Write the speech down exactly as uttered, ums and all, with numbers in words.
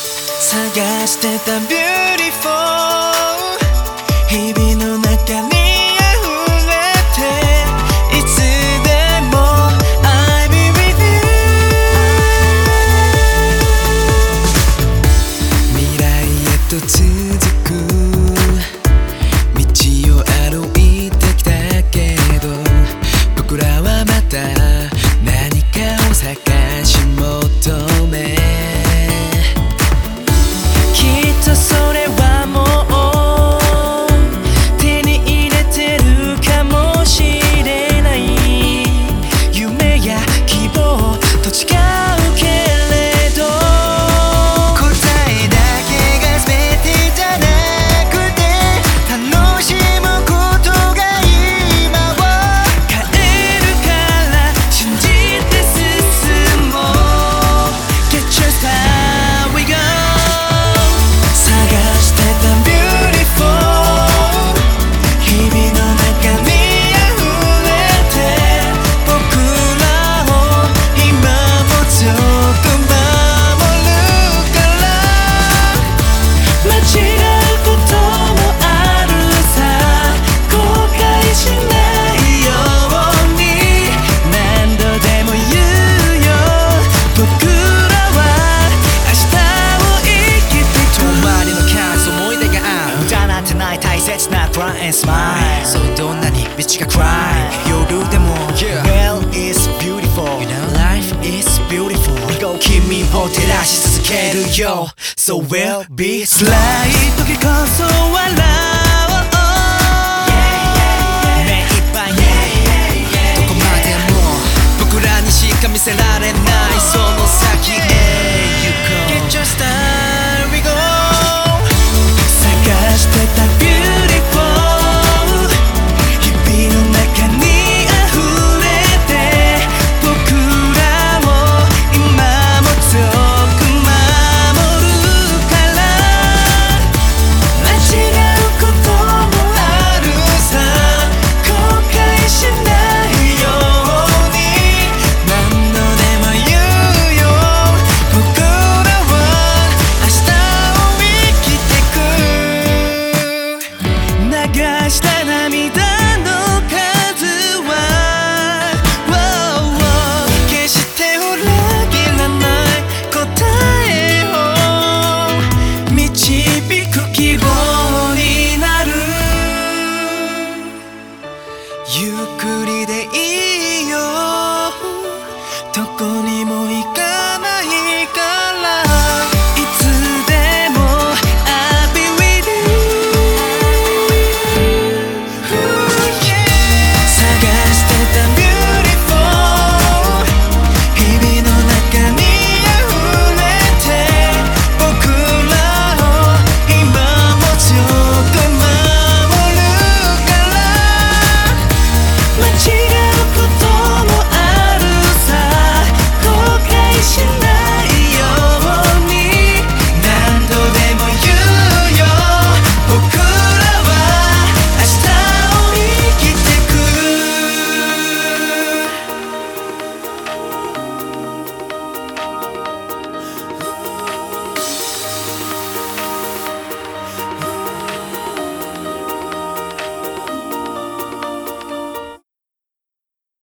探してた beautiful 日々の中に溢れていつでも I'll be with you 未来へと続く道を歩いてきたけど僕らはまた何かを探し求めそれはもう手に入れてるかもしれない夢や希望と違うけれど答えだけが全てじゃなくて楽しむことが今は変えるから信じて進もう Get your style we go Smile そうどんなに道が暗い夜でも Well it's beautiful you know? Life is beautiful 君を照らし続けるよ So we'll be slow 辛い時こそ笑おう目いっぱいどこまでも僕らにしか見せない